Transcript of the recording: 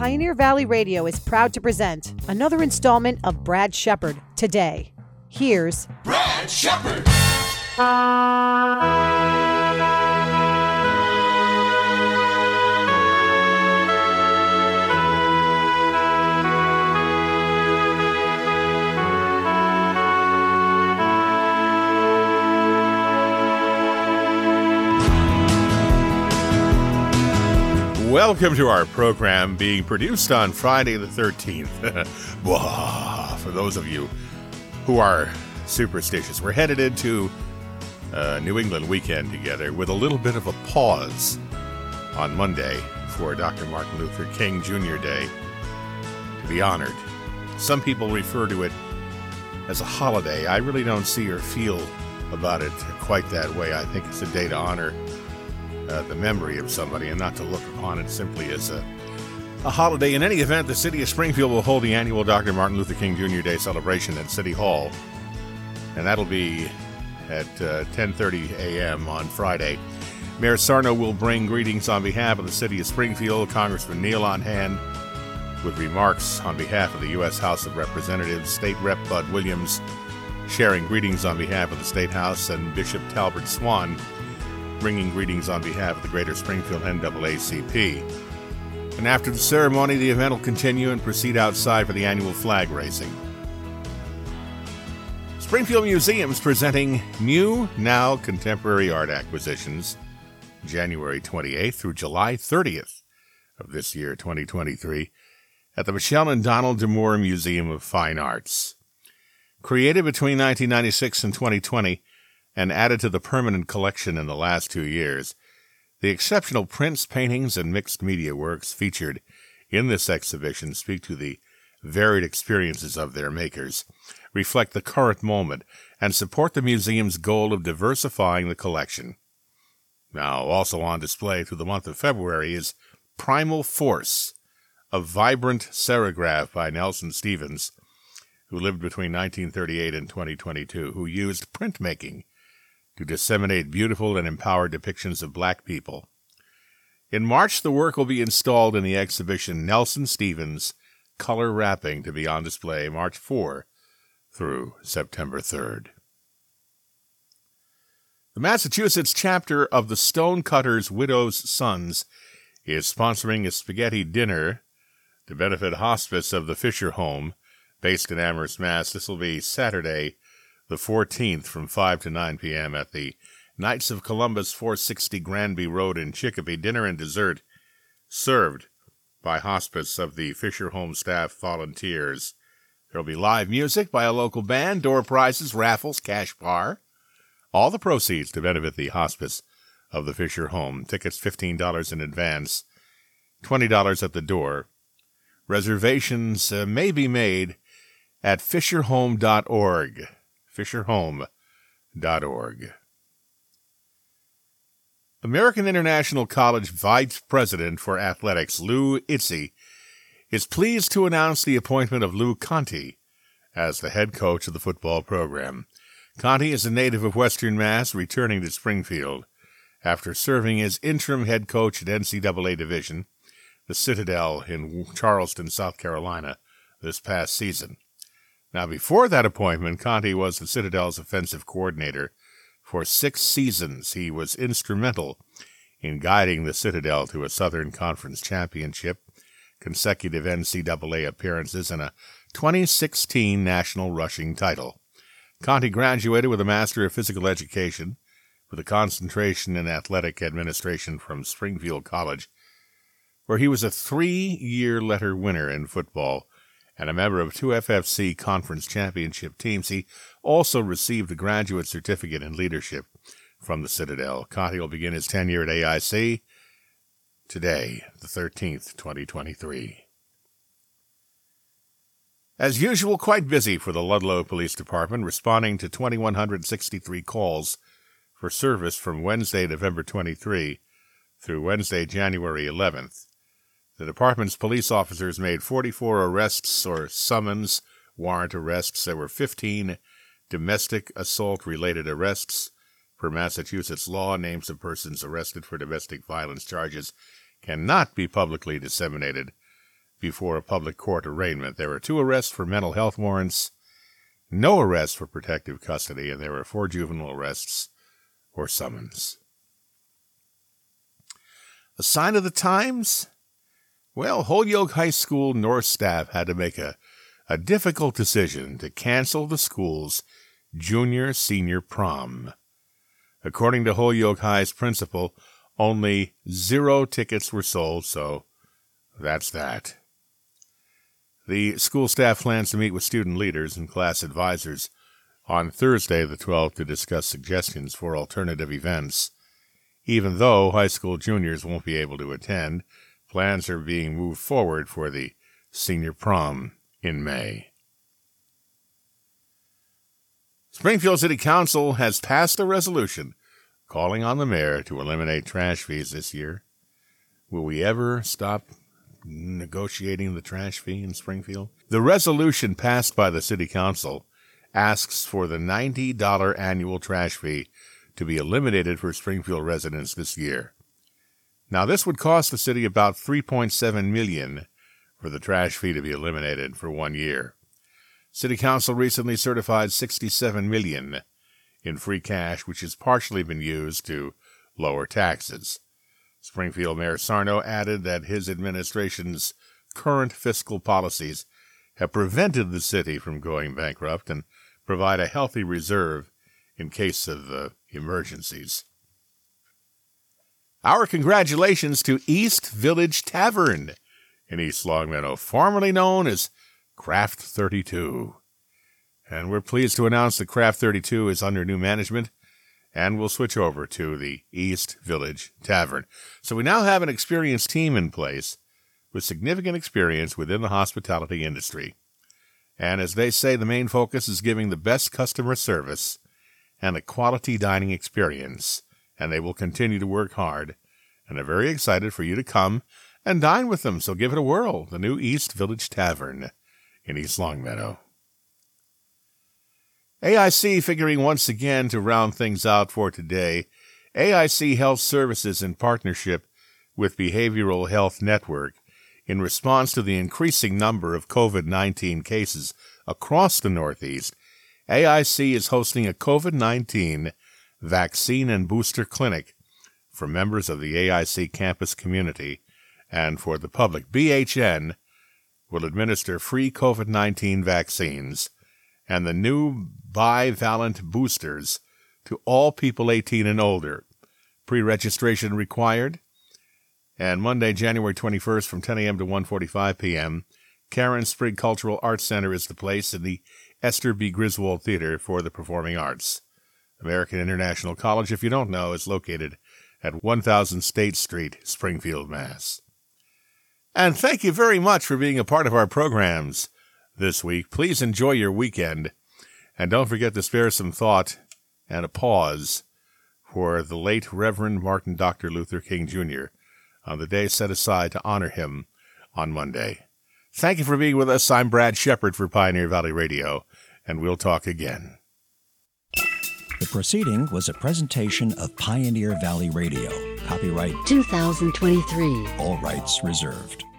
Pioneer Valley Radio is proud to present another installment of Brad Shepard Today. Here's Brad Shepard. Welcome to our program being produced on Friday the 13th. For those of you who are superstitious, we're headed into New England weekend together with a little bit of a pause on Monday for Dr. Martin Luther King Jr. Day to be honored. Some people refer to it as a holiday. I really don't see or feel about it quite that way. I think it's a day to honor the memory of somebody and not to look upon it simply as a holiday. In any event, the city of Springfield will hold the annual Dr. Martin Luther King Jr. Day celebration at City Hall, and that'll be at 10:30 a.m. on Friday. Mayor Sarno will bring greetings on behalf of the city of Springfield, Congressman Neal on hand with remarks on behalf of the U.S. House of Representatives, State Rep Bud Williams sharing greetings on behalf of the State House, and Bishop Talbert Swan bringing greetings on behalf of the Greater Springfield NAACP. And after the ceremony, the event will continue and proceed outside for the annual flag raising. Springfield Museums presenting new, now contemporary art acquisitions January 28th through July 30th of this year, 2023, at the Michelle and Donald DeMoore Museum of Fine Arts. Created between 1996 and 2020, and added to the permanent collection in the last 2 years, the exceptional prints, paintings, and mixed media works featured in this exhibition speak to the varied experiences of their makers, reflect the current moment, and support the museum's goal of diversifying the collection. Now, also on display through the month of February is Primal Force, a vibrant serograph by Nelson Stevens, who lived between 1938 and 2022, who used printmaking to disseminate beautiful and empowered depictions of black people. In March, the work will be installed in the exhibition Nelson Stevens Color Wrapping, to be on display March 4 through September 3rd. The Massachusetts chapter of the Stonecutters Widows' Sons is sponsoring a spaghetti dinner to benefit hospice of the Fisher Home, based in Amherst, Mass. This will be Saturday, the 14th, from 5 to 9 p.m. at the Knights of Columbus, 460 Granby Road in Chicopee. Dinner and dessert served by hospice of the Fisher Home staff volunteers. There will be live music by a local band, door prizes, raffles, cash bar. All the proceeds to benefit the hospice of the Fisher Home. Tickets $15 in advance, $20 at the door. Reservations may be made at fisherhome.org. fisherhome.org. American International College Vice President for Athletics Lou Itzi is pleased to announce the appointment of Lou Conte as the head coach of the football program. Conte is a native of Western Mass, returning to Springfield after serving as interim head coach at NCAA Division, the Citadel in Charleston, South Carolina, this past season. Now, before that appointment, Conte was the Citadel's offensive coordinator for 6 seasons. He was instrumental in guiding the Citadel to a Southern Conference championship, consecutive NCAA appearances, and a 2016 national rushing title. Conte graduated with a Master of Physical Education with a concentration in athletic administration from Springfield College, where he was a 3-year letter winner in football and a member of 2 FFC conference championship teams. He also received a graduate certificate in leadership from the Citadel. Conte will begin his tenure at AIC today, the 13th, 2023. As usual, quite busy for the Ludlow Police Department, responding to 2,163 calls for service from Wednesday, November 23 through Wednesday, January 11th. The department's police officers made 44 arrests or summons warrant arrests. There were 15 domestic assault-related arrests. Per Massachusetts law, names of persons arrested for domestic violence charges cannot be publicly disseminated before a public court arraignment. There were 2 arrests for mental health warrants, no arrests for protective custody, and there were 4 juvenile arrests or summons. A sign of the times? Well, Holyoke High School North staff had to make a difficult decision to cancel the school's junior-senior prom. According to Holyoke High's principal, only 0 tickets were sold, so that's that. The school staff plans to meet with student leaders and class advisors on Thursday the 12th to discuss suggestions for alternative events. Even though high school juniors won't be able to attend, plans are being moved forward for the senior prom in May. Springfield City Council has passed a resolution calling on the mayor to eliminate trash fees this year. Will we ever stop negotiating the trash fee in Springfield? The resolution passed by the City Council asks for the $90 annual trash fee to be eliminated for Springfield residents this year. Now, this would cost the city about $3.7 million for the trash fee to be eliminated for 1 year. City Council recently certified $67 million in free cash, which has partially been used to lower taxes. Springfield Mayor Sarno added that his administration's current fiscal policies have prevented the city from going bankrupt and provide a healthy reserve in case of emergencies. Our congratulations to East Village Tavern in East Longmeadow, formerly known as Craft 32. And we're pleased to announce that Craft 32 is under new management and will switch over to the East Village Tavern. So we now have an experienced team in place with significant experience within the hospitality industry. And as they say, the main focus is giving the best customer service and a quality dining experience. And they will continue to work hard. And they're very excited for you to come and dine with them. So give it a whirl. The new East Village Tavern in East Longmeadow. AIC figuring once again to round things out for today. AIC Health Services, in partnership with Behavioral Health Network, in response to the increasing number of COVID-19 cases across the Northeast, AIC is hosting a COVID-19 vaccine and booster clinic for members of the AIC campus community and for the public. BHN will administer free COVID-19 vaccines and the new bivalent boosters to all people 18 and older. Pre-registration required. And Monday, January 21st from 10 a.m. to 1:45 p.m., Karen Sprigg Cultural Arts Center is the place in the Esther B. Griswold Theater for the Performing Arts. American International College, if you don't know, is located at 1000 State Street, Springfield, Mass. And thank you very much for being a part of our programs this week. Please enjoy your weekend. And don't forget to spare some thought and a pause for the late Reverend Martin Dr. Luther King Jr. on the day set aside to honor him on Monday. Thank you for being with us. I'm Brad Shepard for Pioneer Valley Radio, and we'll talk again. The proceeding was a presentation of Pioneer Valley Radio. Copyright 2023. All rights reserved.